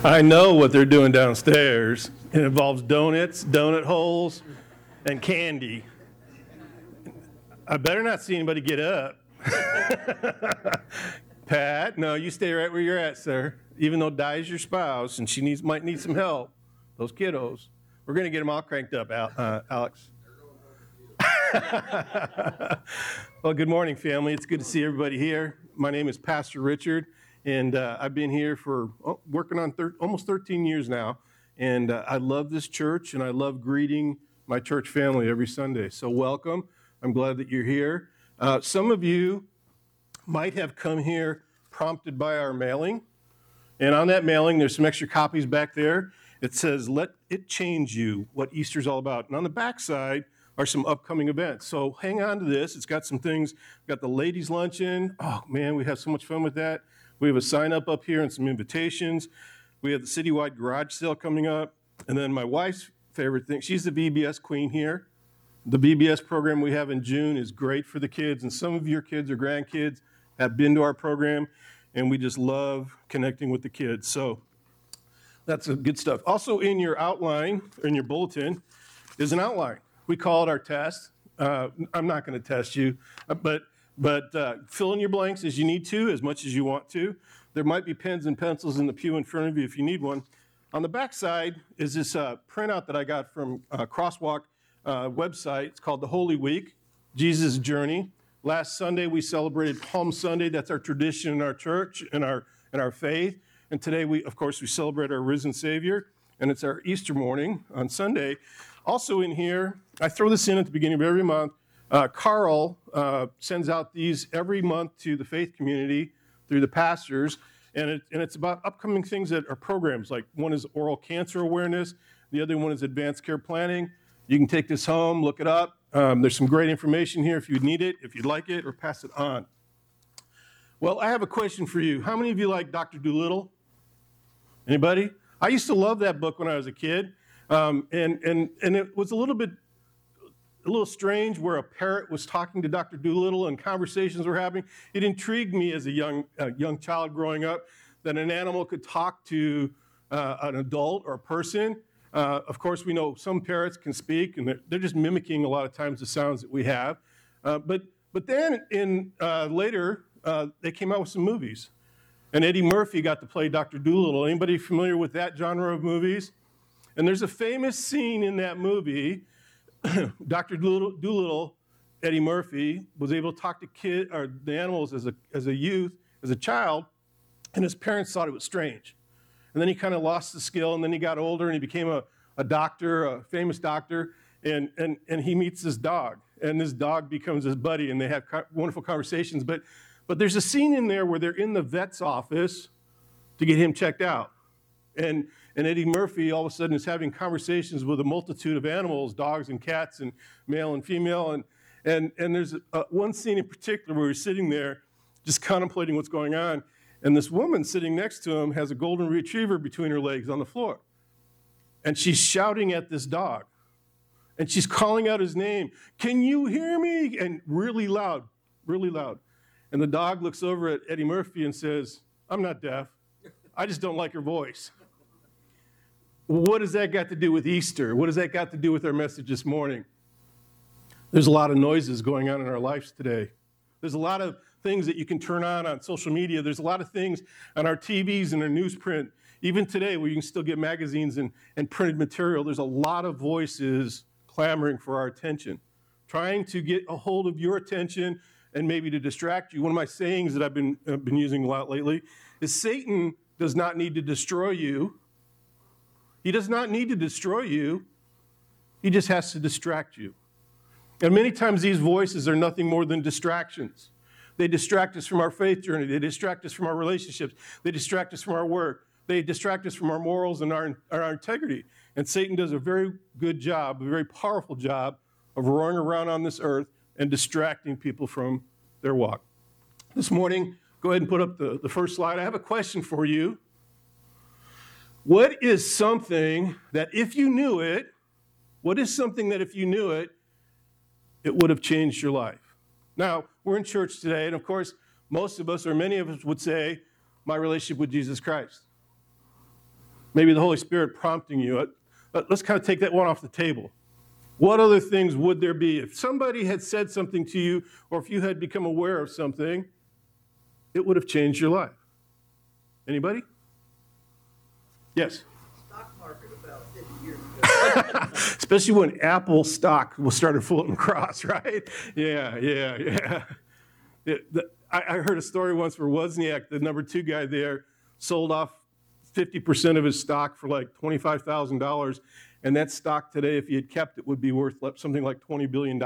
I know what they're doing downstairs. It involves donuts, donut holes, and candy. I better not see anybody get up. Pat, no, you stay right where you're at, sir. Even though Di's your spouse and she might need some help, those kiddos, we're going to get them all cranked up, Alex. Well, good morning, family. It's good to see everybody here. My name is Pastor Richard, and I've been here for working on almost 13 years now. And I love this church, and I love greeting my church family every Sunday. So welcome. I'm glad that you're here. Some of you might have come here prompted by our mailing. And on that mailing, there's some extra copies back there. It says, "Let it change you," what Easter's all about. And on the back side are some upcoming events. So hang on to this. It's got some things. We've got the ladies' luncheon. Oh, man, we have so much fun with that. We have a sign-up up here and some invitations. We have the citywide garage sale coming up. And then my wife's favorite thing, she's the VBS queen here. The VBS program we have in June is great for the kids. And some of your kids or grandkids have been to our program. And we just love connecting with the kids. So that's good stuff. Also in your outline, in your bulletin, is an outline. We call it our test. I'm not going to test you, but fill in your blanks as you need to, as much as you want to. There might be pens and pencils in the pew in front of you if you need one. On the back side is this printout that I got from Crosswalk website. It's called The Holy Week, Jesus' Journey. Last Sunday we celebrated Palm Sunday. That's our tradition in our church and our faith. And today we celebrate our risen Savior, and it's our Easter morning on Sunday. Also in here, I throw this in at the beginning of every month. Carl sends out these every month to the faith community through the pastors, and it's about upcoming things that are programs. Like one is oral cancer awareness, the other one is advanced care planning. You can take this home, look it up. There's some great information here if you need it, if you'd like it, or pass it on. Well, I have a question for you. How many of you like Dr. Dolittle? Anybody? I used to love that book when I was a kid. And it was a little strange where a parrot was talking to Dr. Dolittle and conversations were happening. It intrigued me as a young child growing up that an animal could talk to an adult or a person. Of course, we know some parrots can speak, and they're just mimicking a lot of times the sounds that we have. But then later, they came out with some movies. And Eddie Murphy got to play Dr. Dolittle. Anybody familiar with that genre of movies? And there's a famous scene in that movie. Dr. Dolittle, Eddie Murphy, was able to talk to the animals as a child, and his parents thought it was strange. And then he kind of lost the skill, and then he got older, and he became a doctor, a famous doctor, and he meets this dog, and this dog becomes his buddy, and they have wonderful conversations. But there's a scene in there where they're in the vet's office to get him checked out. And Eddie Murphy all of a sudden is having conversations with a multitude of animals, dogs and cats and male and female. And there's one scene in particular where he's sitting there just contemplating what's going on. And this woman sitting next to him has a golden retriever between her legs on the floor. And she's shouting at this dog. And she's calling out his name. "Can you hear me?" And really loud, really loud. And the dog looks over at Eddie Murphy and says, "I'm not deaf. I just don't like her voice." What does that got to do with Easter? What does that got to do with our message this morning? There's a lot of noises going on in our lives today. There's a lot of things that you can turn on social media. There's a lot of things on our TVs and our newsprint. Even today, where you can still get magazines and printed material, there's a lot of voices clamoring for our attention, trying to get a hold of your attention and maybe to distract you. One of my sayings that I've been using a lot lately is Satan does not need to destroy you. He does not need to destroy you. He just has to distract you. And many times these voices are nothing more than distractions. They distract us from our faith journey. They distract us from our relationships. They distract us from our work. They distract us from our morals and our integrity. And Satan does a very good job, a very powerful job of roaring around on this earth and distracting people from their walk. This morning, go ahead and put up the first slide. I have a question for you. What is something that if you knew it, it would have changed your life? Now, we're in church today, and of course, most of us, or many of us, would say, my relationship with Jesus Christ. Maybe the Holy Spirit prompting you. Let's kind of take that one off the table. What other things would there be? If somebody had said something to you, or if you had become aware of something, it would have changed your life. Anybody? Yes? Stock market about 50 years ago. Especially when Apple stock was started floating across, right? Yeah. I heard a story once where Wozniak, the number 2 guy there, sold off 50% of his stock for like $25,000. And that stock today, if he had kept it, would be worth something like $20 billion.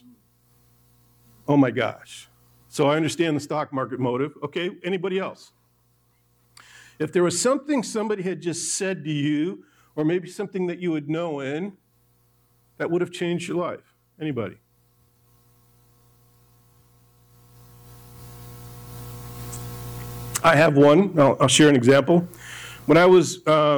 Oh my gosh. So I understand the stock market motive. Okay, anybody else? If there was something somebody had just said to you, or maybe something that you had known, that would have changed your life. Anybody? I have one. I'll share an example. When I was,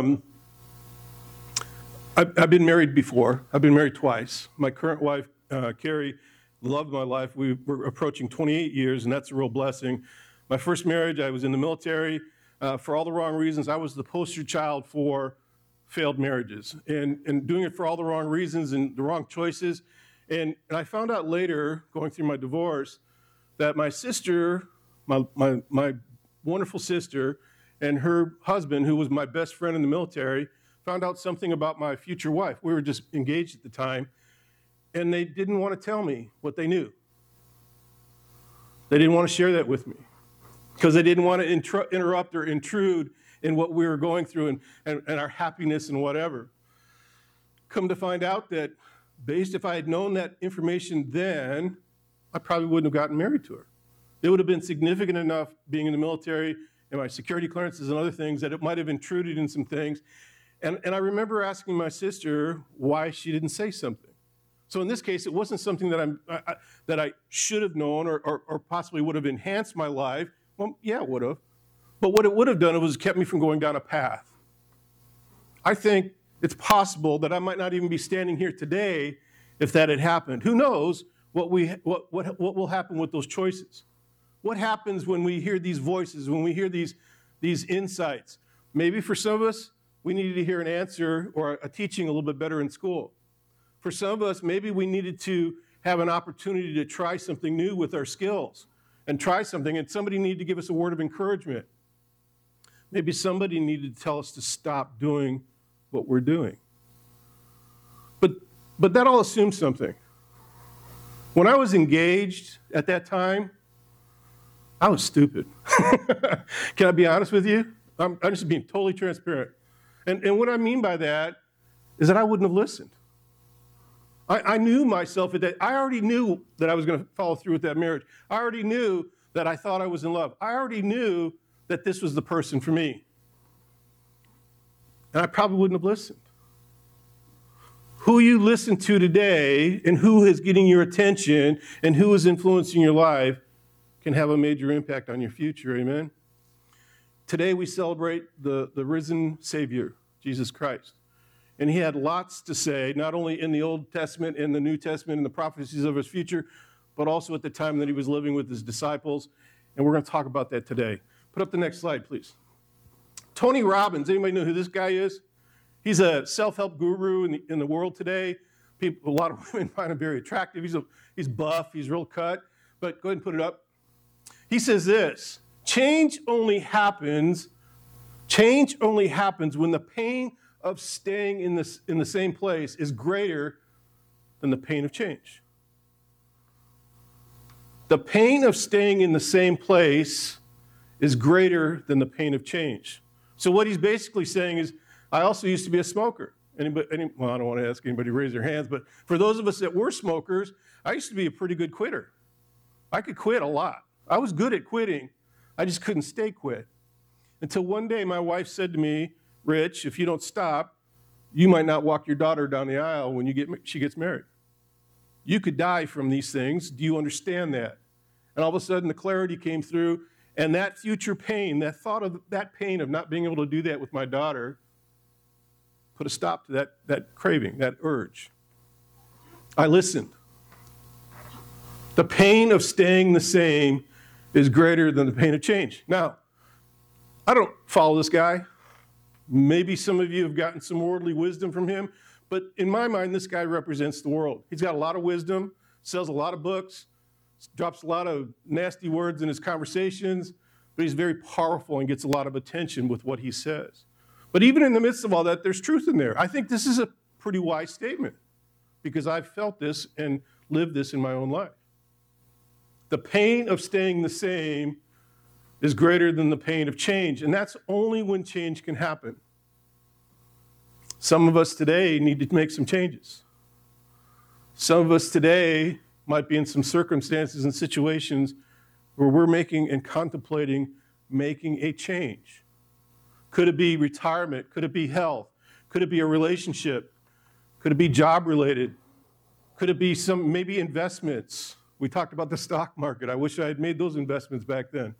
I've been married before. I've been married twice. My current wife, Carrie, loved my life. We were approaching 28 years, and that's a real blessing. My first marriage, I was in the military. For all the wrong reasons, I was the poster child for failed marriages and doing it for all the wrong reasons and the wrong choices. And I found out later, going through my divorce, that my sister, my wonderful sister, and her husband, who was my best friend in the military, found out something about my future wife. We were just engaged at the time, and they didn't want to tell me what they knew. They didn't want to share that with me because they didn't want to interrupt or intrude in what we were going through and our happiness and whatever. Come to find out that if I had known that information then, I probably wouldn't have gotten married to her. It would have been significant enough being in the military and my security clearances and other things that it might have intruded in some things. And I remember asking my sister why she didn't say something. So in this case, it wasn't something that I should have known or possibly would have enhanced my life. Well, yeah, it would have. But what it would have done was kept me from going down a path. I think it's possible that I might not even be standing here today if that had happened. Who knows what will happen with those choices? What happens when we hear these voices, when we hear these insights? Maybe for some of us, we needed to hear an answer or a teaching a little bit better in school. For some of us, maybe we needed to have an opportunity to try something new with our skills and try something, and somebody needed to give us a word of encouragement. Maybe somebody needed to tell us to stop doing what we're doing. But that all assumes something. When I was engaged at that time, I was stupid. Can I be honest with you? I'm just being totally transparent. And what I mean by that is that I wouldn't have listened. I knew myself at that. I already knew that I was going to follow through with that marriage. I already knew that I thought I was in love. I already knew that this was the person for me. And I probably wouldn't have listened. Who you listen to today and who is getting your attention and who is influencing your life can have a major impact on your future, amen? Today we celebrate the risen Savior, Jesus Christ. And he had lots to say, not only in the Old Testament, in the New Testament, and the prophecies of his future, but also at the time that he was living with his disciples. And we're going to talk about that today. Put up the next slide, please. Tony Robbins, anybody know who this guy is? He's a self-help guru in the world today. A lot of women find him very attractive. He's buff, he's real cut. But go ahead and put it up. He says this: change only happens when the pain of staying in the same place is greater than the pain of change. The pain of staying in the same place is greater than the pain of change. So what he's basically saying is, I also used to be a smoker. Well, I don't want to ask anybody to raise their hands, but for those of us that were smokers, I used to be a pretty good quitter. I could quit a lot. I was good at quitting. I just couldn't stay quit. Until one day my wife said to me, Rich, if you don't stop, you might not walk your daughter down the aisle when she gets married. You could die from these things. Do you understand that? And all of a sudden the clarity came through, and that future pain, that thought of that pain of not being able to do that with my daughter, put a stop to that craving, that urge. I listened. The pain of staying the same is greater than the pain of change. Now, I don't follow this guy. Maybe some of you have gotten some worldly wisdom from him, but in my mind, this guy represents the world. He's got a lot of wisdom, sells a lot of books, drops a lot of nasty words in his conversations, but he's very powerful and gets a lot of attention with what he says. But even in the midst of all that, there's truth in there. I think this is a pretty wise statement because I've felt this and lived this in my own life. The pain of staying the same is greater than the pain of change, and that's only when change can happen. Some of us today need to make some changes. Some of us today might be in some circumstances and situations where we're making and contemplating making a change. Could it be retirement? Could it be health? Could it be a relationship? Could it be job related? Could it be some maybe investments? We talked about the stock market. I wish I had made those investments back then.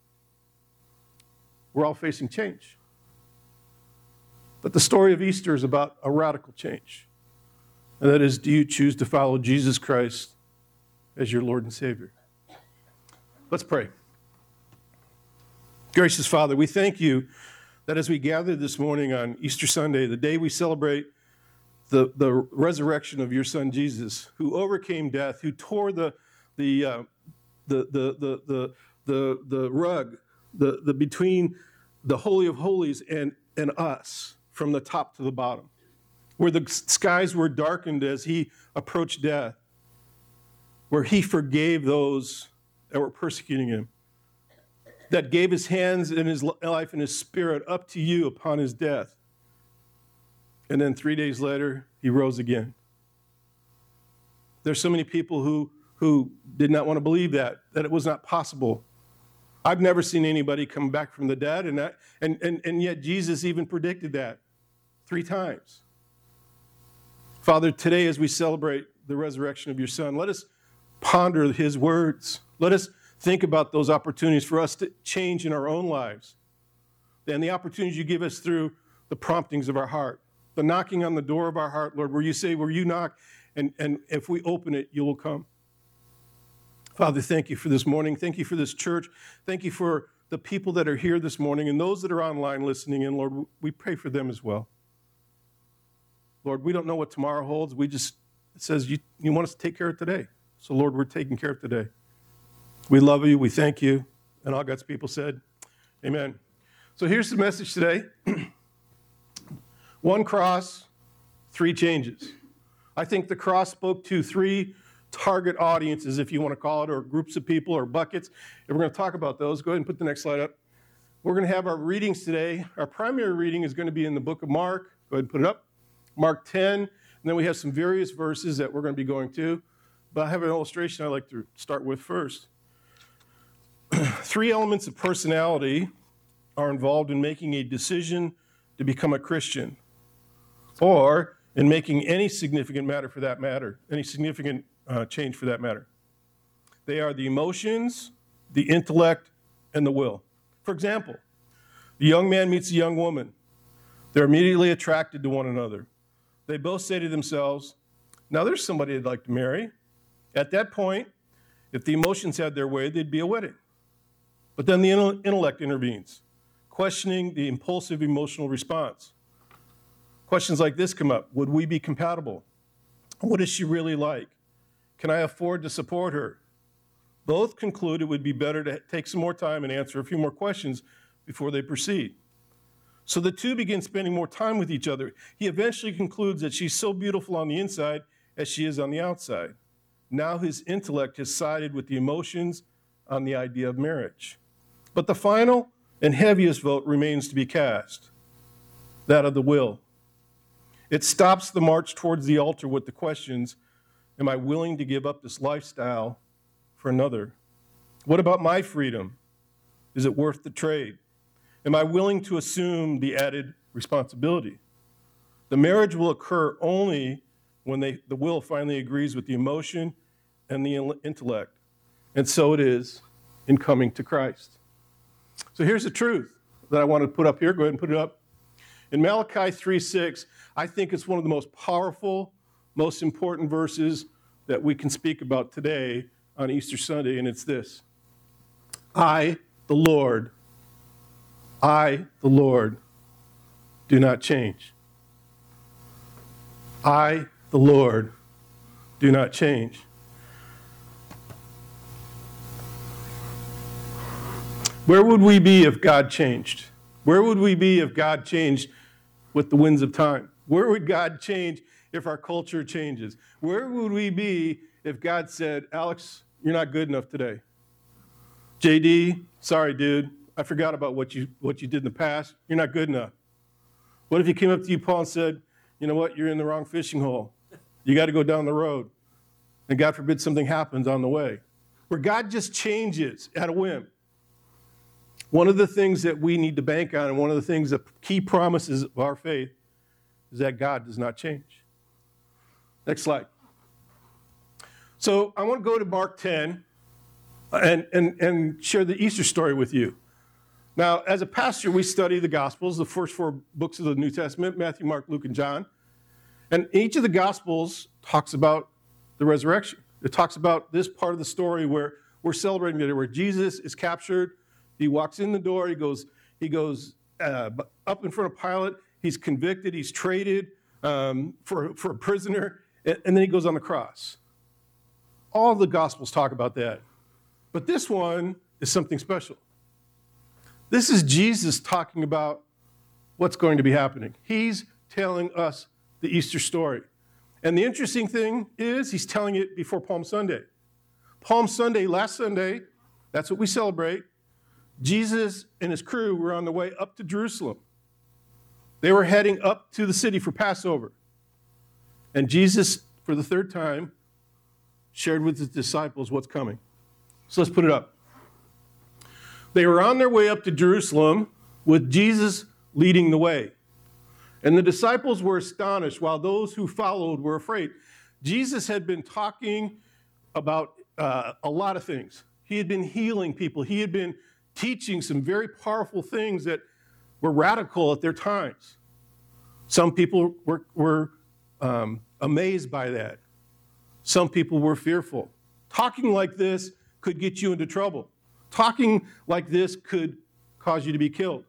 We're all facing change. But the story of Easter is about a radical change. And that is, do you choose to follow Jesus Christ as your Lord and Savior? Let's pray. Gracious Father, we thank you that as we gather this morning on Easter Sunday, the day we celebrate the resurrection of your Son Jesus, who overcame death, who tore the rug between the Holy of Holies and us from the top to the bottom, where the skies were darkened as he approached death, where he forgave those that were persecuting him, that gave his hands and his life and his spirit up to you upon his death. And then 3 days later, he rose again. There's so many people who did not want to believe that it was not possible. I've never seen anybody come back from the dead, and yet Jesus even predicted that 3 times. Father, today as we celebrate the resurrection of your Son, let us ponder his words. Let us think about those opportunities for us to change in our own lives, and the opportunities you give us through the promptings of our heart, the knocking on the door of our heart, Lord, where you say, where you knock, and if we open it, you will come. Father, thank you for this morning. Thank you for this church. Thank you for the people that are here this morning and those that are online listening in. Lord, we pray for them as well. Lord, we don't know what tomorrow holds. It says you want us to take care of today. So, Lord, we're taking care of today. We love you. We thank you. And all God's people said, amen. So here's the message today. 1 cross, 3 changes. I think the cross spoke to 3 target audiences, if you want to call it, or groups of people or buckets. And we're going to talk about those. Go ahead and put the next slide up. We're going to have our readings today. Our primary reading is going to be in the book of Mark. Go ahead and put it up. Mark 10. And then we have some various verses that we're going to be going to. But I have an illustration I'd like to start with first. 3 elements of personality are involved in making a decision to become a Christian, or in making any significant matter for that matter, any significant change for that matter. They are the emotions, the intellect, and the will. For example, the young man meets a young woman. They're immediately attracted to one another. They both say to themselves, now there's somebody I'd like to marry. At that point, if the emotions had their way, there'd be a wedding. But then the intellect intervenes, questioning the impulsive emotional response. Questions like this come up. Would we be compatible? What is she really like? Can I afford to support her? Both conclude it would be better to take some more time and answer a few more questions before they proceed. So the two begin spending more time with each other. He eventually concludes that she's so beautiful on the inside as she is on the outside. Now his intellect has sided with the emotions on the idea of marriage. But the final and heaviest vote remains to be cast, that of the will. It stops the march towards the altar with the questions, am I willing to give up this lifestyle for another? What about my freedom? Is it worth the trade? Am I willing to assume the added responsibility? The marriage will occur only when the will finally agrees with the emotion and the intellect. And so it is in coming to Christ. So here's the truth that I want to put up here. Go ahead and put it up. In Malachi 3:6, I think it's one of the most powerful, most important verses that we can speak about today on Easter Sunday, and it's this. I, the Lord, do not change. I, the Lord, do not change. Where would we be if God changed? Where would we be if God changed with the winds of time? Where would God change if our culture changes? Where would we be if God said, Alex, you're not good enough today? JD, sorry, dude. I forgot about what you did in the past. You're not good enough. What if he came up to you, Paul, and said, you know what, you're in the wrong fishing hole. You got to go down the road. And God forbid something happens on the way. Where God just changes at a whim. One of the things that we need to bank on, and one of the things, the key promises of our faith, is that God does not change. Next slide. So I want to go to Mark 10 and share the Easter story with you. Now, as a pastor, we study the Gospels, the first 4 books of the New Testament, Matthew, Mark, Luke, and John. And each of the Gospels talks about the resurrection. It talks about this part of the story where we're celebrating today, where Jesus is captured. He walks in the door. He goes up in front of Pilate. He's convicted. He's traded for a prisoner. And then he goes on the cross. All the Gospels talk about that. But this one is something special. This is Jesus talking about what's going to be happening. He's telling us the Easter story. And the interesting thing is he's telling it before Palm Sunday. Palm Sunday, last Sunday, that's what we celebrate. Jesus and his crew were on the way up to Jerusalem. They were heading up to the city for Passover. And Jesus, for the 3rd time, shared with his disciples what's coming. So let's put it up. They were on their way up to Jerusalem with Jesus leading the way. And the disciples were astonished while those who followed were afraid. Jesus had been talking about a lot of things. He had been healing people. He had been teaching some very powerful things that were radical at their times. Some people were amazed by that. Some people were fearful. Talking like this could get you into trouble. Talking like this could cause you to be killed.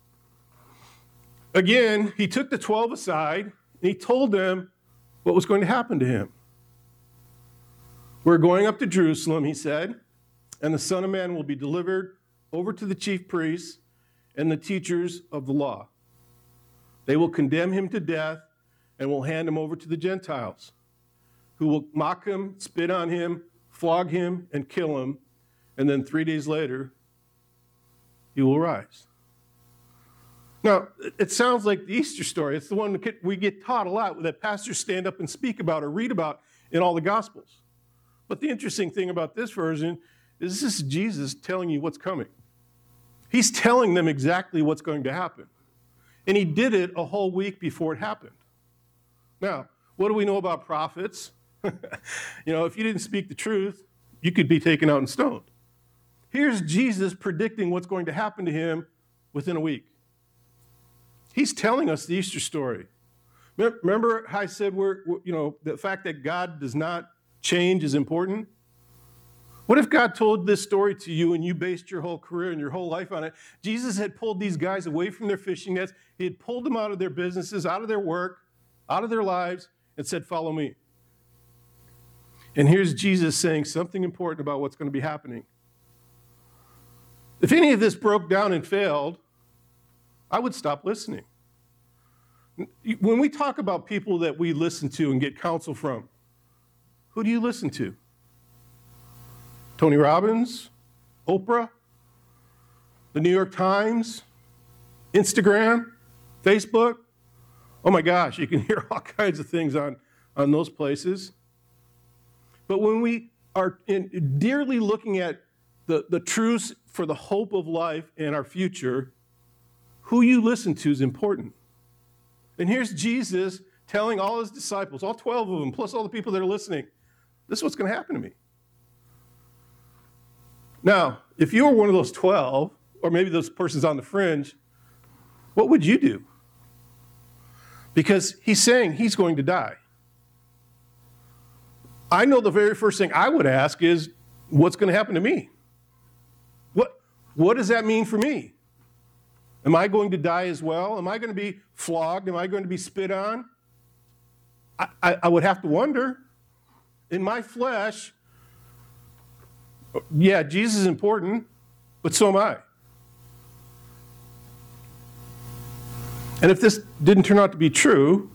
Again, he took the 12 aside and he told them what was going to happen to him. We're going up to Jerusalem, he said, and the Son of Man will be delivered over to the chief priests and the teachers of the law. They will condemn him to death and will hand him over to the Gentiles, who will mock him, spit on him, flog him, and kill him. And then 3 days later, he will rise. Now, it sounds like the Easter story. It's the one that we get taught a lot, that pastors stand up and speak about or read about in all the Gospels. But the interesting thing about this version is this is Jesus telling you what's coming. He's telling them exactly what's going to happen. And he did it a whole week before it happened. Now, what do we know about prophets? If you didn't speak the truth, you could be taken out and stoned. Here's Jesus predicting what's going to happen to him within a week. He's telling us the Easter story. Remember how I said the fact that God does not change is important? What if God told this story to you and you based your whole career and your whole life on it? Jesus had pulled these guys away from their fishing nets. He had pulled them out of their businesses, out of their work, out of their lives, and said, follow me. And here's Jesus saying something important about what's going to be happening. If any of this broke down and failed, I would stop listening. When we talk about people that we listen to and get counsel from, who do you listen to? Tony Robbins, Oprah, the New York Times, Instagram, Facebook. Oh my gosh, you can hear all kinds of things on those places. But when we are dearly looking at the truths for the hope of life and our future, who you listen to is important. And here's Jesus telling all his disciples, all 12 of them, plus all the people that are listening, this is what's going to happen to me. Now, if you were one of those 12, or maybe those persons on the fringe, what would you do? Because he's saying he's going to die. I know the very first thing I would ask is, what's going to happen to me? What does that mean for me? Am I going to die as well? Am I going to be flogged? Am I going to be spit on? I would have to wonder. In my flesh, yeah, Jesus is important, but so am I. And if this didn't turn out to be true,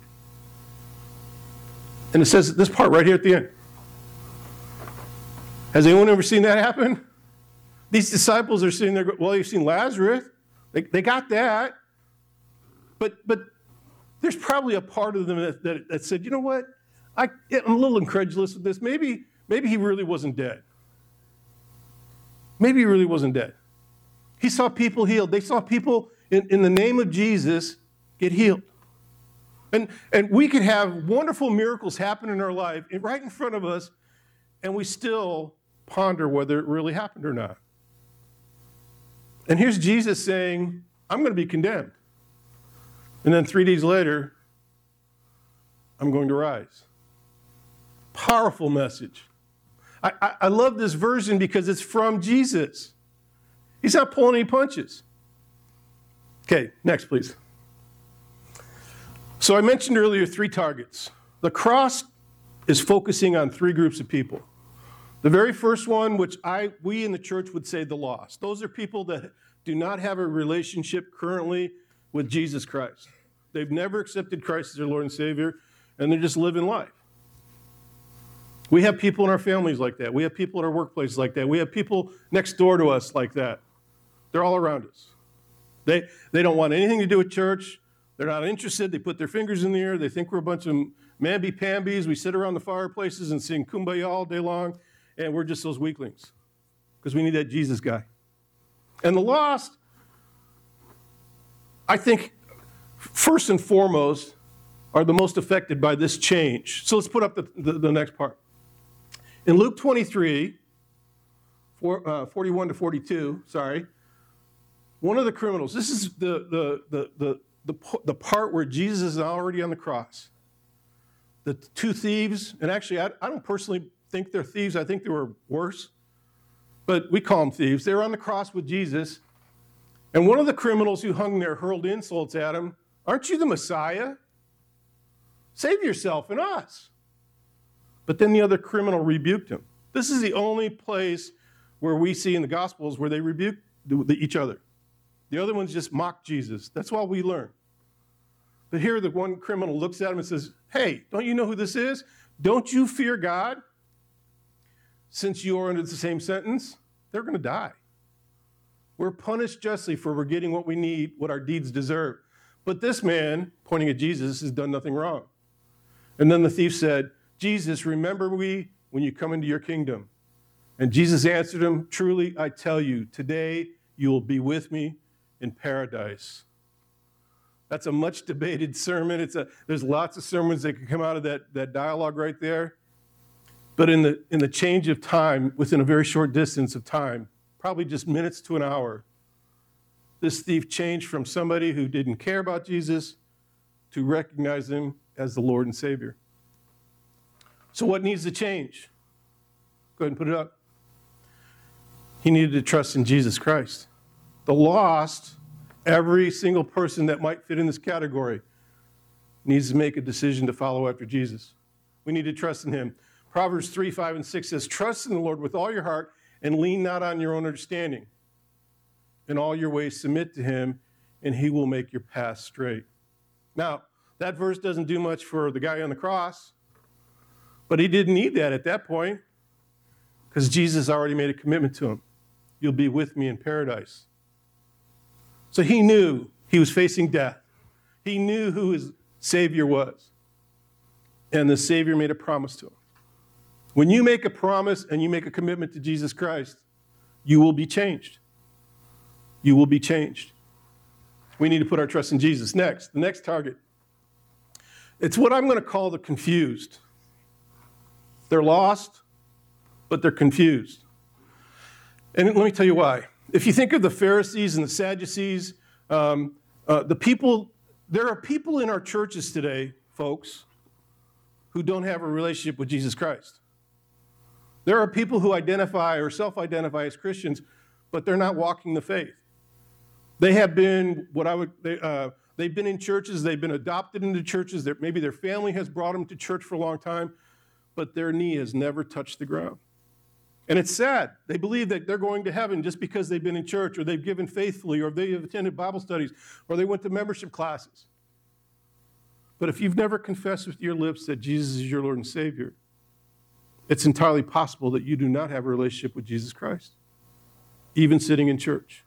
and it says this part right here at the end. Has anyone ever seen that happen? These disciples are sitting there, well, you've seen Lazarus. They got that. But there's probably a part of them that said, you know what? I'm a little incredulous with this. Maybe he really wasn't dead. Maybe he really wasn't dead. He saw people healed. They saw people in the name of Jesus get healed. And we could have wonderful miracles happen in our life right in front of us, and we still ponder whether it really happened or not. And here's Jesus saying, I'm going to be condemned. And then 3 days later, I'm going to rise. Powerful message. I love this version because it's from Jesus. He's not pulling any punches. Okay, next, please. So I mentioned earlier 3 targets. The cross is focusing on 3 groups of people. The very first one, which we in the church would say the lost. Those are people that do not have a relationship currently with Jesus Christ. They've never accepted Christ as their Lord and Savior, and they're just living life. We have people in our families like that. We have people in our workplaces like that. We have people next door to us like that. They're all around us. They don't want anything to do with church. They're not interested. They put their fingers in the air. They think we're a bunch of mamby-pambies. We sit around the fireplaces and sing Kumbaya all day long, and we're just those weaklings because we need that Jesus guy. And the lost, I think, first and foremost, are the most affected by this change. So let's put up the next part. In Luke 23, 41 to 42, one of the criminals, this is the part where Jesus is already on the cross. The 2 thieves, and actually I don't personally think they're thieves, I think they were worse, but we call them thieves. They were on the cross with Jesus, and one of the criminals who hung there hurled insults at him. Aren't you the Messiah? Save yourself and us. But then the other criminal rebuked him. This is the only place where we see in the Gospels where they rebuke each other. The other ones just mock Jesus. That's why we learn. But here the one criminal looks at him and says, hey, don't you know who this is? Don't you fear God? Since you are under the same sentence, they're going to die. We're punished justly for we're getting what we need, what our deeds deserve. But this man, pointing at Jesus, has done nothing wrong. And then the thief said, Jesus, remember me when you come into your kingdom. And Jesus answered him, truly, I tell you, today you will be with me in paradise. That's a much debated sermon. There's lots of sermons that can come out of that dialogue right there. But in the change of time, within a very short distance of time, probably just minutes to an hour, this thief changed from somebody who didn't care about Jesus to recognize him as the Lord and Savior. So what needs to change? Go ahead and put it up. He needed to trust in Jesus Christ. The lost, every single person that might fit in this category, needs to make a decision to follow after Jesus. We need to trust in him. Proverbs 3, 5, and 6 says, trust in the Lord with all your heart and lean not on your own understanding. In all your ways submit to him, and he will make your path straight. Now, that verse doesn't do much for the guy on the cross, but he didn't need that at that point because Jesus already made a commitment to him. You'll be with me in paradise. So he knew he was facing death. He knew who his Savior was. And the Savior made a promise to him. When you make a promise and you make a commitment to Jesus Christ, you will be changed. You will be changed. We need to put our trust in Jesus. Next, the next target. It's what I'm going to call the confused. They're lost, but they're confused. And let me tell you why. If you think of the Pharisees and the Sadducees, there are people in our churches today, folks, who don't have a relationship with Jesus Christ. There are people who identify or self-identify as Christians, but they're not walking the faith. They have been they've been in churches, they've been adopted into churches, maybe their family has brought them to church for a long time, but their knee has never touched the ground. And it's sad. They believe that they're going to heaven just because they've been in church, or they've given faithfully, or they have attended Bible studies, or they went to membership classes. But if you've never confessed with your lips that Jesus is your Lord and Savior, it's entirely possible that you do not have a relationship with Jesus Christ, even sitting in church.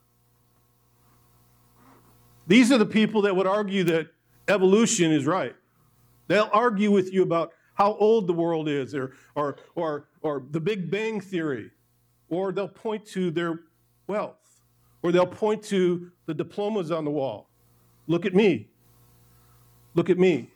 These are the people that would argue that evolution is right. They'll argue with you about how old the world is, or the Big Bang Theory, or they'll point to their wealth, or they'll point to the diplomas on the wall. Look at me. Look at me.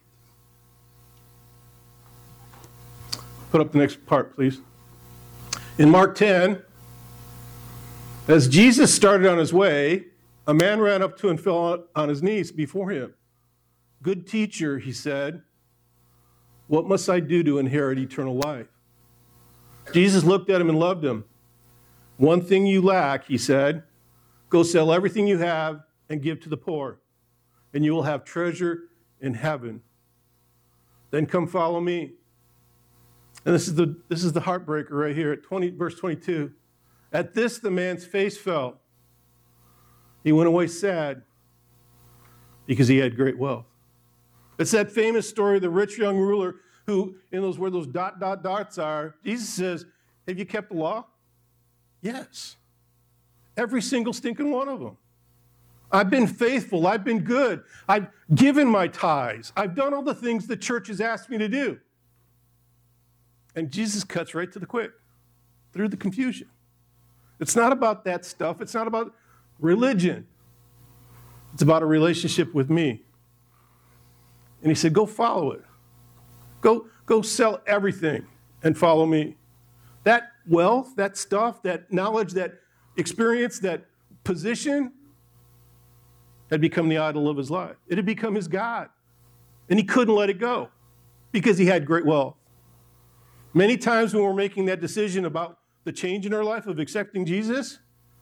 Put up the next part, please. In Mark 10, as Jesus started on his way, a man ran up to him and fell on his knees before him. "Good teacher," he said, "what must I do to inherit eternal life?" Jesus looked at him and loved him. "One thing you lack," he said. "Go sell everything you have and give to the poor, and you will have treasure in heaven. Then come follow me." And this is the heartbreaker right here at verse 22. At this, the man's face fell. He went away sad because he had great wealth. It's that famous story of the rich young ruler who, where those ... dots are, Jesus says, "Have you kept the law?" Yes. Every single stinking one of them. I've been faithful. I've been good. I've given my tithes. I've done all the things the church has asked me to do. And Jesus cuts right to the quick, through the confusion. It's not about that stuff. It's not about religion. It's about a relationship with me. And he said, go follow it. Go sell everything and follow me. That wealth, that stuff, that knowledge, that experience, that position had become the idol of his life. It had become his God. And he couldn't let it go because he had great wealth. Many times when we're making that decision about the change in our life of accepting Jesus,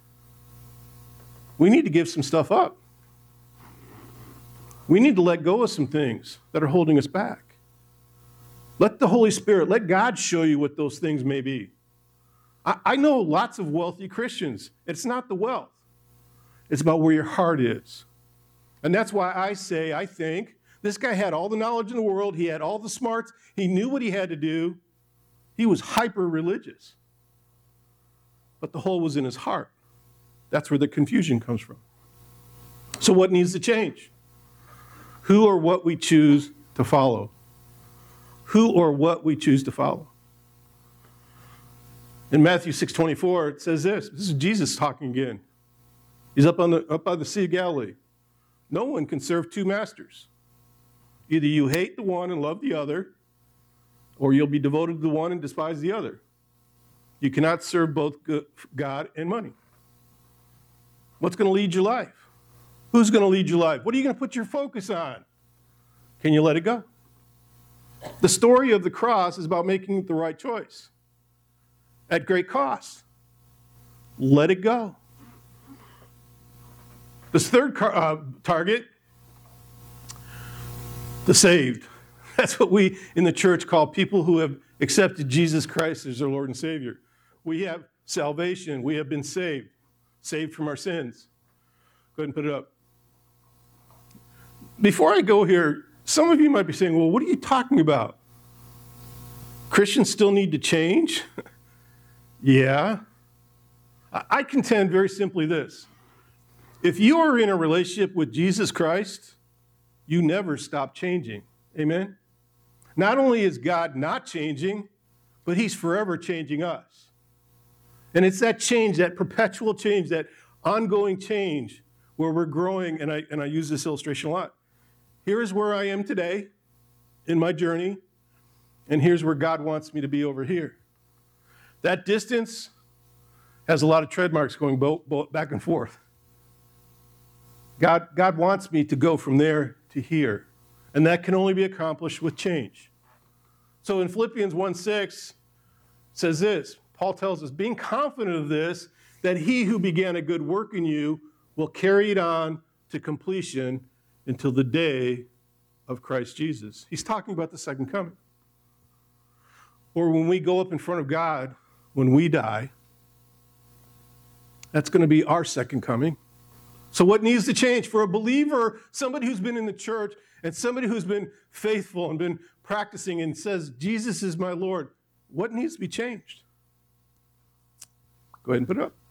we need to give some stuff up. We need to let go of some things that are holding us back. Let the Holy Spirit, let God show you what those things may be. I know lots of wealthy Christians. It's not the wealth. It's about where your heart is. And that's why I think, this guy had all the knowledge in the world. He had all the smarts. He knew what he had to do. He was hyper-religious. But the hole was in his heart. That's where the confusion comes from. So what needs to change? Who or what we choose to follow. Who or what we choose to follow. In Matthew 6:24, it says this. This is Jesus talking again. He's up by the Sea of Galilee. No one can serve two masters. Either you hate the one and love the other, or you'll be devoted to the one and despise the other. You cannot serve both God and money. What's going to lead your life? Who's going to lead your life? What are you going to put your focus on? Can you let it go? The story of the cross is about making the right choice at great cost. Let it go. This third target, the saved. That's what we in the church call people who have accepted Jesus Christ as their Lord and Savior. We have salvation. We have been saved from our sins. Go ahead and put it up. Before I go here, some of you might be saying, well, what are you talking about? Christians still need to change? Yeah. I contend very simply this. If you are in a relationship with Jesus Christ, you never stop changing. Amen? Not only is God not changing, but he's forever changing us. And it's that change, that perpetual change, that ongoing change where we're growing, and I use this illustration a lot. Here is where I am today in my journey, and here's where God wants me to be over here. That distance has a lot of tread marks going back and forth. God wants me to go from there to here, and that can only be accomplished with change. So in Philippians 1:6 says this, Paul tells us, being confident of this, that he who began a good work in you will carry it on to completion until the day of Christ Jesus. He's talking about the second coming. Or when we go up in front of God, when we die, that's going to be our second coming. So what needs to change for a believer, somebody who's been in the church and somebody who's been faithful and been practicing and says, Jesus is my Lord, what needs to be changed? Go ahead and put it up.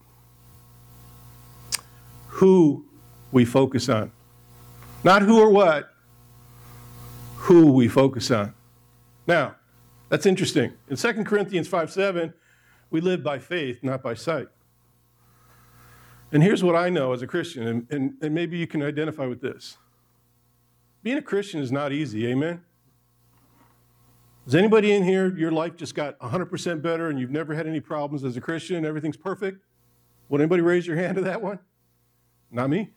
Who we focus on. Not who or what, who we focus on. Now, that's interesting. In 2 Corinthians 5:7, we live by faith, not by sight. And here's what I know as a Christian, and maybe you can identify with this. Being a Christian is not easy, amen? Is anybody in here, your life just got 100% better and you've never had any problems as a Christian, everything's perfect? Would anybody raise your hand to that one? Not me.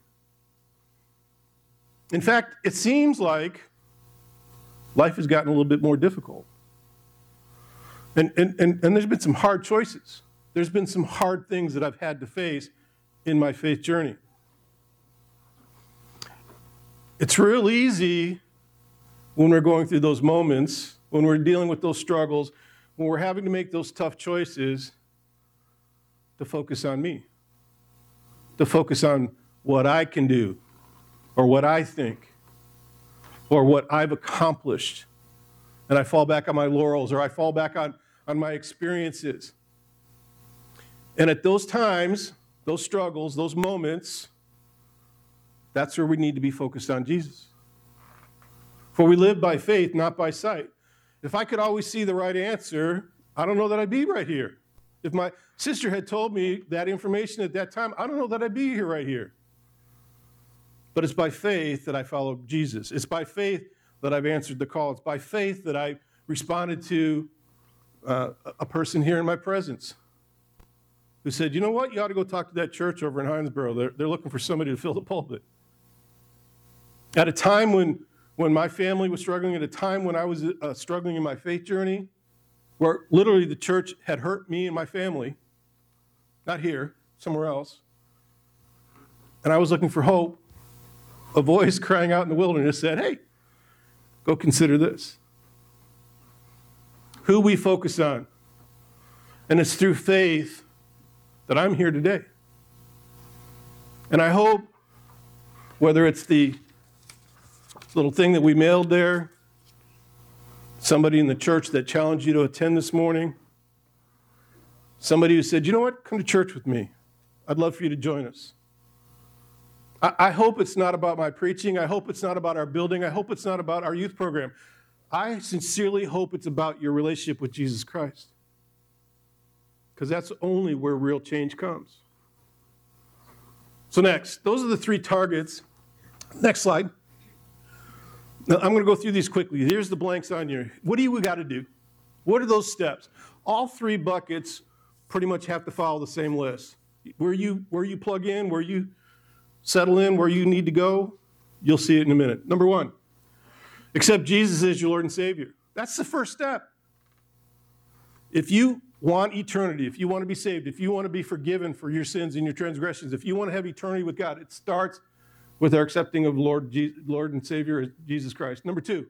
In fact, it seems like life has gotten a little bit more difficult. And there's been some hard choices. There's been some hard things that I've had to face in my faith journey. It's real easy when we're going through those moments, when we're dealing with those struggles, when we're having to make those tough choices, to focus on me, to focus on what I can do, or what I think, or what I've accomplished. And I fall back on my laurels, or I fall back on my experiences. And at those times, those struggles, those moments, that's where we need to be focused on Jesus. For we live by faith, not by sight. If I could always see the right answer, I don't know that I'd be right here. If my sister had told me that information at that time, I don't know that I'd be here right here. But it's by faith that I follow Jesus. It's by faith that I've answered the call. It's by faith that I responded to a person here in my presence who said, you know what, you ought to go talk to that church over in Hinesboro. They're looking for somebody to fill the pulpit. At a time when my family was struggling, at a time when I was struggling in my faith journey, where literally the church had hurt me and my family, not here, somewhere else, and I was looking for hope, a voice crying out in the wilderness said, hey, go consider this. Who we focus on. And it's through faith that I'm here today. And I hope, whether it's the little thing that we mailed there, somebody in the church that challenged you to attend this morning, somebody who said, you know what, come to church with me. I'd love for you to join us. I hope it's not about my preaching. I hope it's not about our building. I hope it's not about our youth program. I sincerely hope it's about your relationship with Jesus Christ. Because that's only where real change comes. So next, those are the three targets. Next slide. Now, I'm going to go through these quickly. Here's the blanks on here. What do you got to do? What are those steps? All three buckets pretty much have to follow the same list. Where you plug in, where you settle in, where you need to go, you'll see it in a minute. Number one, accept Jesus as your Lord and Savior. That's the first step. If you want eternity, if you want to be saved, if you want to be forgiven for your sins and your transgressions, if you want to have eternity with God, it starts with our accepting of Lord and Savior Jesus Christ. Number two,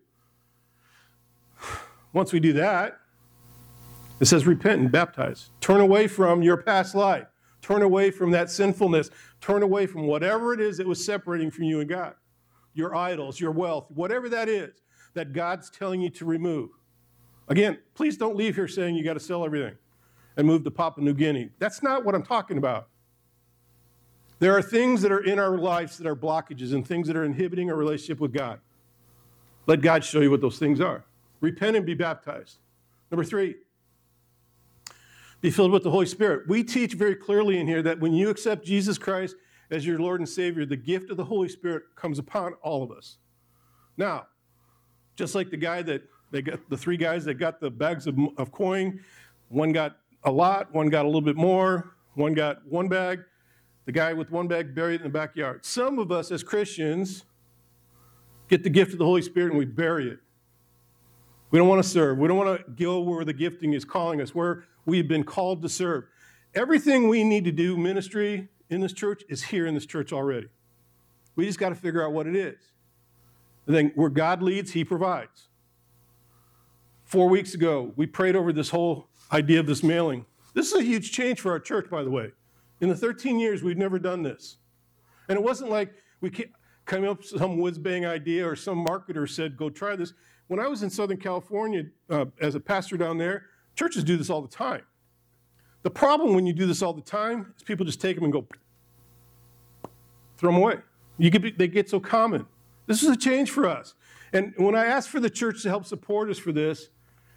once we do that, it says repent and baptize. Turn away from your past life. Turn away from that sinfulness. Turn away from whatever it is that was separating from you and God. Your idols, your wealth, whatever that is that God's telling you to remove. Again, please don't leave here saying you got to sell everything and move to Papua New Guinea. That's not what I'm talking about. There are things that are in our lives that are blockages and things that are inhibiting our relationship with God. Let God show you what those things are. Repent and be baptized. Number three, be filled with the Holy Spirit. We teach very clearly in here that when you accept Jesus Christ as your Lord and Savior, the gift of the Holy Spirit comes upon all of us. Now, just like the three guys that got the bags of coin, one got a lot, one got a little bit more, one got one bag, the guy with one bag buried in the backyard. Some of us as Christians get the gift of the Holy Spirit and we bury it. We don't want to serve. We don't want to go where the gifting is calling us, where we've been called to serve. Everything we need to do ministry in this church is here in this church already. We just got to figure out what it is. And then where God leads, he provides. 4 weeks ago, we prayed over this whole idea of this mailing. This is a huge change for our church, by the way. In the 13 years, we've never done this. And it wasn't like we came up with some whiz-bang idea or some marketer said, go try this. When I was in Southern California as a pastor down there, churches do this all the time. The problem when you do this all the time is people just take them and go, throw them away. They get so common. This is a change for us. And when I asked for the church to help support us for this,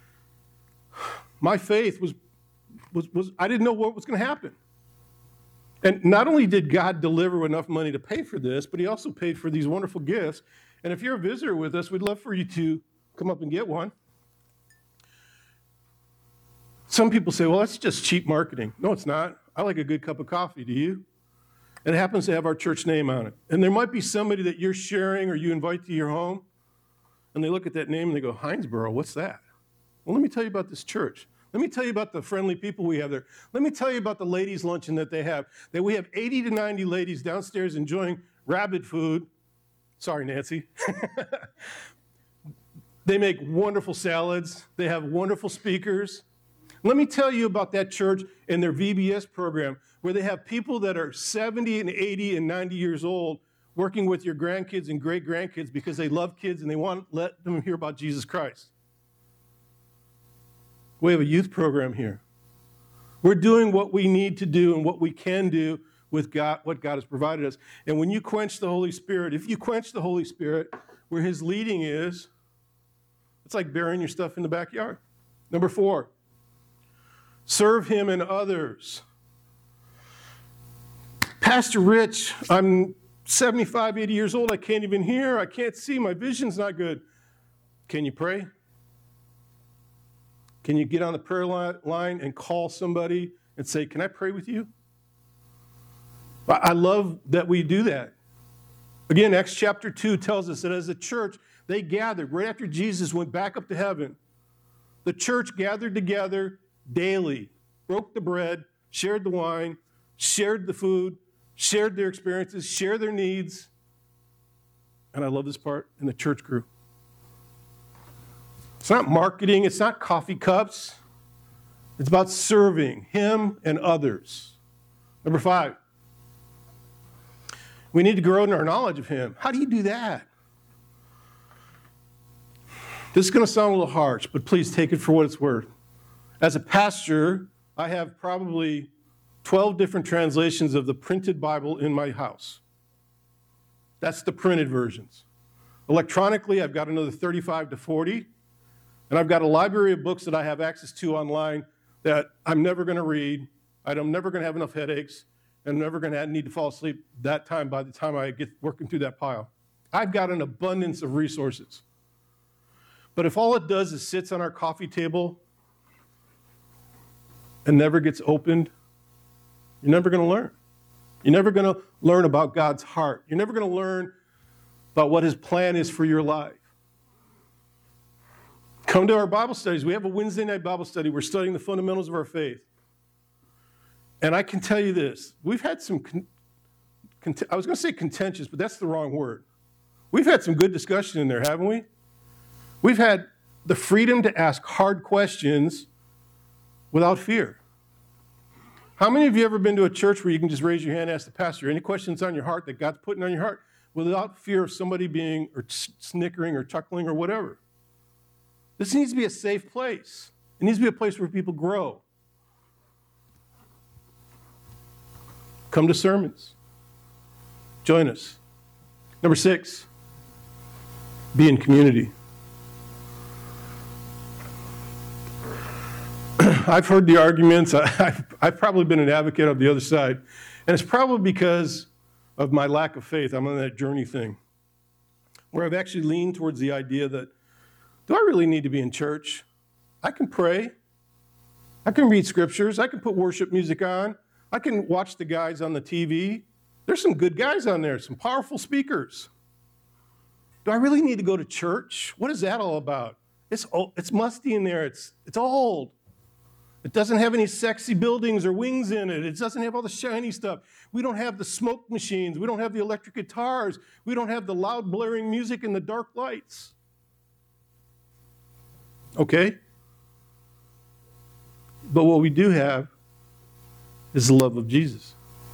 my faith was I didn't know what was going to happen. And not only did God deliver enough money to pay for this, but he also paid for these wonderful gifts. And if you're a visitor with us, we'd love for you to come up and get one. Some people say, well, that's just cheap marketing. No, it's not. I like a good cup of coffee. Do you? And it happens to have our church name on it. And there might be somebody that you're sharing or you invite to your home, and they look at that name and they go, Hinesboro, what's that? Well, let me tell you about this church. Let me tell you about the friendly people we have there. Let me tell you about the ladies' luncheon that they have. That we have 80 to 90 ladies downstairs enjoying rabid food. Sorry, Nancy. They make wonderful salads. They have wonderful speakers. Let me tell you about that church and their VBS program, where they have people that are 70 and 80 and 90 years old working with your grandkids and great-grandkids because they love kids and they want to let them hear about Jesus Christ. We have a youth program here. We're doing what we need to do and what we can do with God, what God has provided us. And when you quench the Holy Spirit, if you quench the Holy Spirit where his leading is, it's like burying your stuff in the backyard. Number 4, serve him and others. Pastor Rich, I'm 75, 80 years old. I can't even hear. I can't see. My vision's not good. Can you pray? Can you get on the prayer line and call somebody and say, can I pray with you? I love that we do that. Again, Acts chapter 2 tells us that as a church, they gathered right after Jesus went back up to heaven. The church gathered together daily, broke the bread, shared the wine, shared the food, shared their experiences, shared their needs. And I love this part, and the church grew. It's not marketing, it's not coffee cups. It's about serving him and others. Number 5, we need to grow in our knowledge of him. How do you do that? This is going to sound a little harsh, but please take it for what it's worth. As a pastor, I have probably 12 different translations of the printed Bible in my house. That's the printed versions. Electronically, I've got another 35 to 40. And I've got a library of books that I have access to online that I'm never going to read. I'm never going to have enough headaches. And I'm never going to need to fall asleep that time by the time I get working through that pile. I've got an abundance of resources. But if all it does is sits on our coffee table and never gets opened, you're never going to learn. You're never going to learn about God's heart. You're never going to learn about what his plan is for your life. Come to our Bible studies. We have a Wednesday night Bible study. We're studying the fundamentals of our faith. And I can tell you this. We've had some, I was going to say contentious, but that's the wrong word. We've had some good discussion in there, haven't we? We've had the freedom to ask hard questions without fear. How many of you ever been to a church where you can just raise your hand and ask the pastor any questions on your heart that God's putting on your heart without fear of somebody being or snickering or chuckling or whatever? This needs to be a safe place. It needs to be a place where people grow. Come to sermons. Join us. Number 6, be in community. I've heard the arguments. I've probably been an advocate of the other side. And it's probably because of my lack of faith. I'm on that journey thing, where I've actually leaned towards the idea that, do I really need to be in church? I can pray. I can read scriptures. I can put worship music on. I can watch the guys on the TV. There's some good guys on there, some powerful speakers. Do I really need to go to church? What is that all about? It's old, it's musty in there. It's old. It doesn't have any sexy buildings or wings in it. It doesn't have all the shiny stuff. We don't have the smoke machines. We don't have the electric guitars. We don't have the loud blaring music and the dark lights. Okay? But what we do have is the love of Jesus.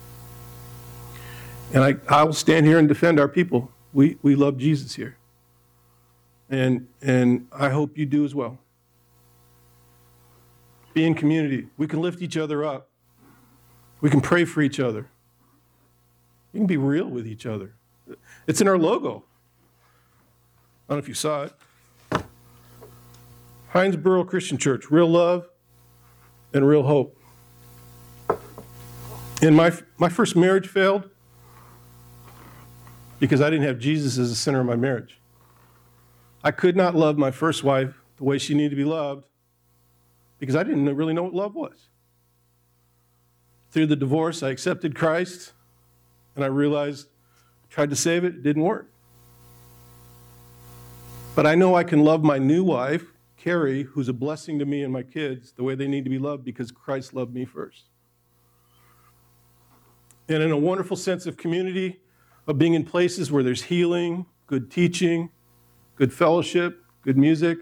And I will stand here and defend our people. We love Jesus here. And I hope you do as well. Be in community. We can lift each other up. We can pray for each other. We can be real with each other. It's in our logo. I don't know if you saw it. Hinesboro Christian Church, real love and real hope. And my first marriage failed because I didn't have Jesus as the center of my marriage. I could not love my first wife the way she needed to be loved because I didn't really know what love was. Through the divorce, I accepted Christ, and I realized I tried to save it, it didn't work. But I know I can love my new wife, Carrie, who's a blessing to me and my kids, the way they need to be loved because Christ loved me first. And in a wonderful sense of community, of being in places where there's healing, good teaching, good fellowship, good music.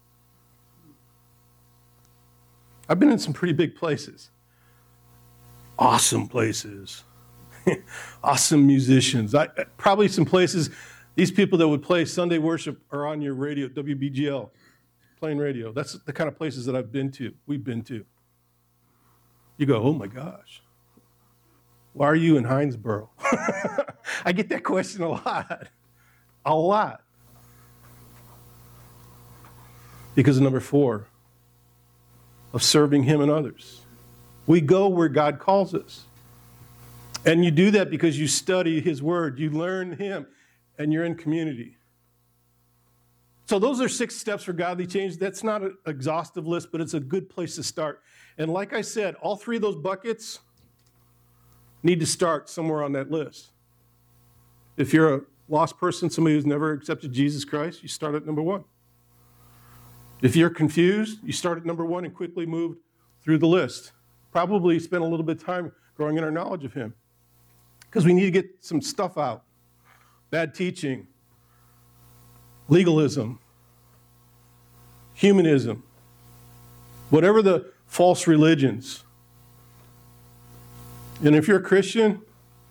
I've been in some pretty big places. Awesome places. Awesome musicians. Probably some places, these people that would play Sunday worship are on your radio, WBGL, playing radio. That's the kind of places that I've been to, we've been to. You go, oh my gosh. Why are you in Hinesboro? I get that question a lot. A lot. Because of number 4, of serving him and others. We go where God calls us. And you do that because you study his word, you learn him, and you're in community. So those are 6 steps for godly change. That's not an exhaustive list, but it's a good place to start. And like I said, all 3 of those buckets need to start somewhere on that list. If you're a lost person, somebody who's never accepted Jesus Christ, you start at number 1. If you're confused, you start at number 1 and quickly move through the list. Probably spend a little bit of time growing in our knowledge of him. Because we need to get some stuff out. Bad teaching, legalism, humanism, whatever the false religions. And if you're a Christian,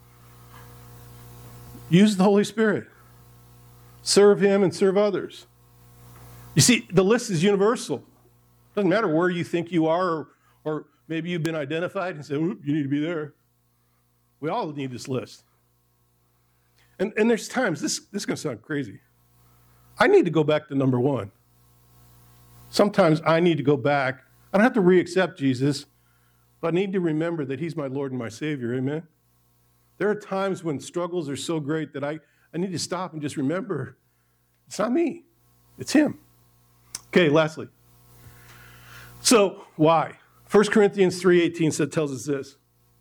use the Holy Spirit. Serve him and serve others. You see, the list is universal. It doesn't matter where you think you are, or maybe you've been identified and said, you need to be there. We all need this list. And there's times, this is going to sound crazy. I need to go back to number 1. Sometimes I need to go back. I don't have to re-accept Jesus, but I need to remember that he's my Lord and my Savior, amen? There are times when struggles are so great that I need to stop and just remember, it's not me, it's him. Okay, lastly. So, why? 1 Corinthians 3:18 tells us this.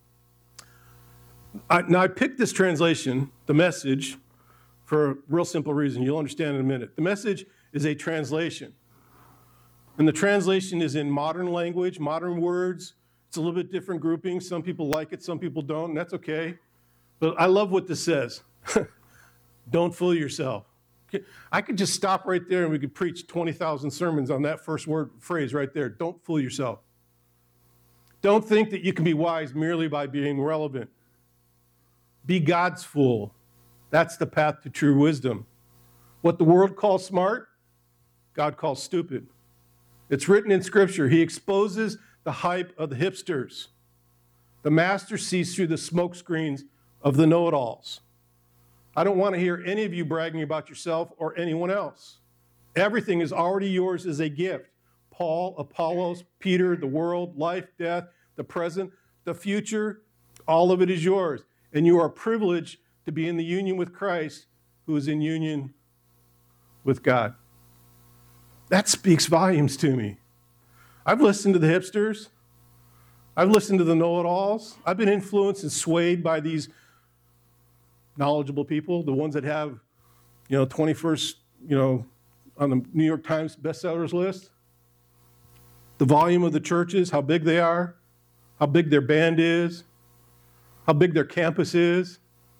I picked this translation, the Message, for a real simple reason. You'll understand in a minute. The Message is a translation. And the translation is in modern language, modern words. It's a little bit different grouping. Some people like it, some people don't, and that's okay. But I love what this says. Don't fool yourself. I could just stop right there and we could preach 20,000 sermons on that first phrase right there. Don't fool yourself. Don't think that you can be wise merely by being relevant. Be God's fool. That's the path to true wisdom. What the world calls smart, God calls stupid. It's written in Scripture. He exposes the hype of the hipsters. The master sees through the smoke screens of the know-it-alls. I don't want to hear any of you bragging about yourself or anyone else. Everything is already yours as a gift. Paul, Apollos, Peter, the world, life, death, the present, the future, all of it is yours. And you are privileged to be in the union with Christ, who is in union with God. That speaks volumes to me. I've listened to the hipsters. I've listened to the know-it-alls. I've been influenced and swayed by these knowledgeable people, the ones that have, 21st, on the New York Times bestsellers list. the volume of the churches, how big they are, how big their band is, how big their campus is.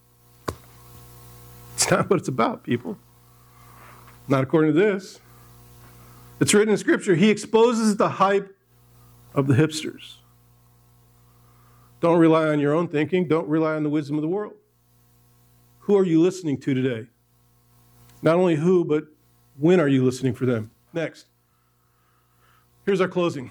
It's not what it's about, people. Not according to this. It's written in Scripture, he exposes the hype of the hipsters. Don't rely on your own thinking. Don't rely on the wisdom of the world. Who are you listening to today? Not only who, but when are you listening for them? Next. Here's our closing.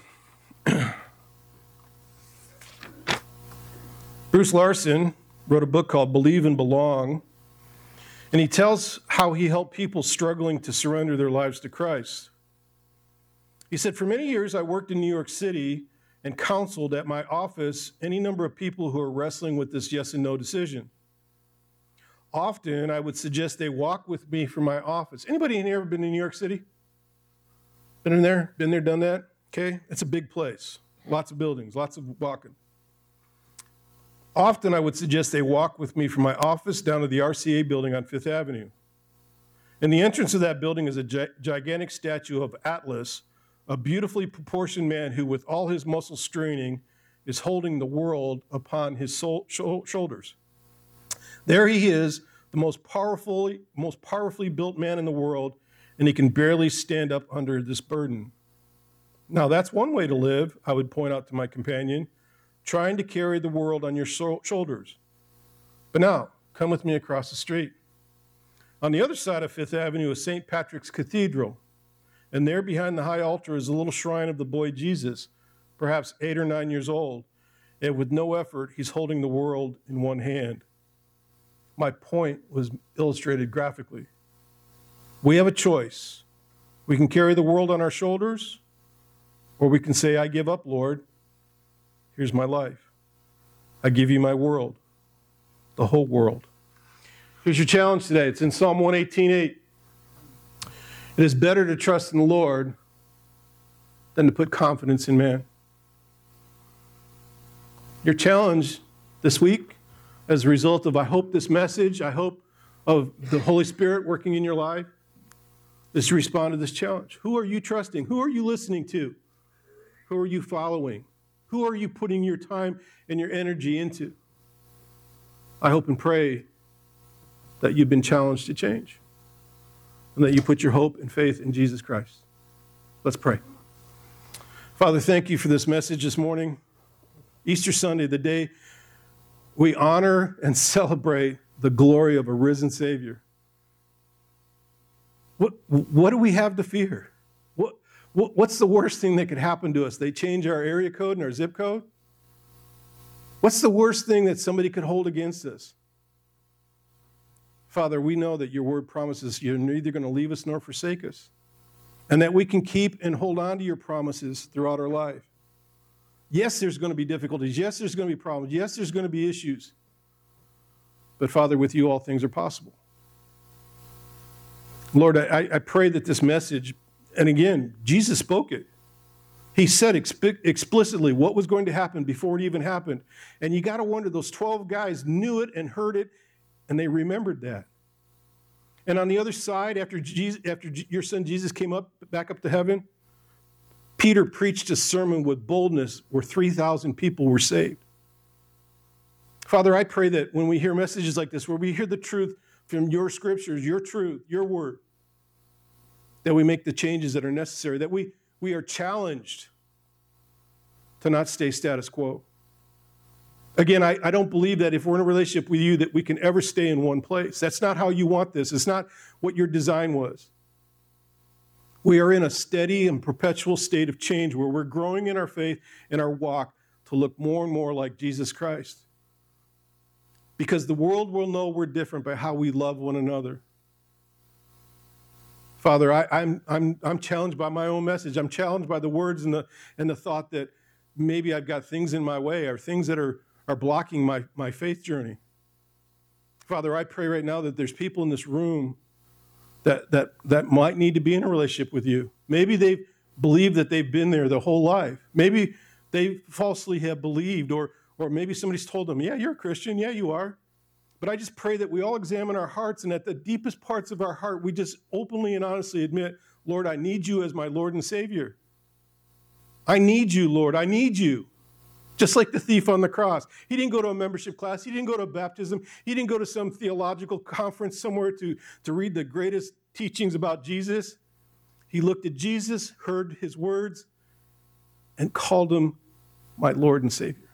Bruce Larson wrote a book called Believe and Belong, and he tells how he helped people struggling to surrender their lives to Christ. He said, for many years I worked in New York City and counseled at my office any number of people who are wrestling with this yes and no decision. Often I would suggest they walk with me from my office. Anybody in here ever been in New York City? Been in there? Been there, done that? Okay, it's a big place. Lots of buildings, lots of walking. Often I would suggest they walk with me from my office down to the RCA building on Fifth Avenue. In the entrance of that building is a gigantic statue of Atlas, a beautifully proportioned man who, with all his muscles straining, is holding the world upon his shoulders. There he is, the most powerfully built man in the world, and he can barely stand up under this burden. Now, that's one way to live, I would point out to my companion, trying to carry the world on your shoulders. But now, come with me across the street. On the other side of Fifth Avenue is St. Patrick's Cathedral, and there behind the high altar is a little shrine of the boy Jesus, perhaps 8 or 9 years old, and with no effort, he's holding the world in one hand. My point was illustrated graphically. We have a choice. We can carry the world on our shoulders, or we can say, I give up, Lord. Here's my life. I give you my world, the whole world. Here's your challenge today. It's in Psalm 118:8. It is better to trust in the Lord than to put confidence in man. Your challenge this week, as a result of, I hope, this message, I hope of the Holy Spirit working in your life, is to respond to this challenge. Who are you trusting? Who are you listening to? Who are you following? Who are you putting your time and your energy into? I hope and pray that you've been challenged to change and that you put your hope and faith in Jesus Christ. Let's pray. Father, thank you for this message this morning. Easter Sunday, the day we honor and celebrate the glory of a risen Savior. What do we have to fear? What's the worst thing that could happen to us? They change our area code and our zip code? What's the worst thing that somebody could hold against us? Father, we know that your word promises you're neither going to leave us nor forsake us, and that we can keep and hold on to your promises throughout our life. Yes, there's going to be difficulties. Yes, there's going to be problems. Yes, there's going to be issues. But Father, with you all things are possible. Lord, I pray that this message, and again, Jesus spoke it. He said explicitly what was going to happen before it even happened. And you got to wonder, those 12 guys knew it and heard it, and they remembered that. And on the other side, after your son Jesus came back up to heaven, Peter preached a sermon with boldness where 3,000 people were saved. Father, I pray that when we hear messages like this, where we hear the truth from your scriptures, your truth, your word, that we make the changes that are necessary, that we are challenged to not stay status quo. Again, I don't believe that if we're in a relationship with you that we can ever stay in one place. That's not how you want this. It's not what your design was. We are in a steady and perpetual state of change where we're growing in our faith and our walk to look more and more like Jesus Christ. Because the world will know we're different by how we love one another. Father, I'm challenged by my own message. I'm challenged by the words and the thought that maybe I've got things in my way or things that are blocking my faith journey. Father, I pray right now that there's people in this room that might need to be in a relationship with you. Maybe they believe that they've been there their whole life. Maybe they falsely have believed, or maybe somebody's told them, yeah, you're a Christian, yeah, you are. But I just pray that we all examine our hearts, and at the deepest parts of our heart, we just openly and honestly admit, Lord, I need you as my Lord and Savior. I need you, Lord. I need you. Just like the thief on the cross. He didn't go to a membership class. He didn't go to a baptism. He didn't go to some theological conference somewhere to read the greatest teachings about Jesus. He looked at Jesus, heard his words, and called him my Lord and Savior.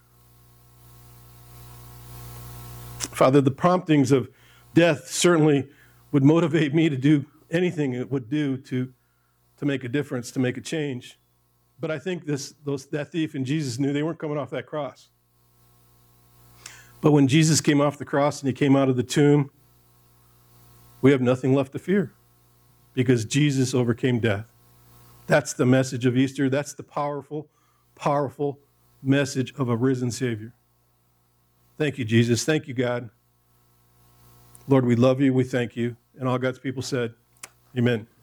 Father, the promptings of death certainly would motivate me to do anything it would do to make a difference, to make a change. But I think that thief and Jesus knew they weren't coming off that cross. But when Jesus came off the cross and he came out of the tomb, we have nothing left to fear because Jesus overcame death. That's the message of Easter. That's the powerful, powerful message of a risen Savior. Thank you, Jesus. Thank you, God. Lord, we love you. We thank you. And all God's people said, amen.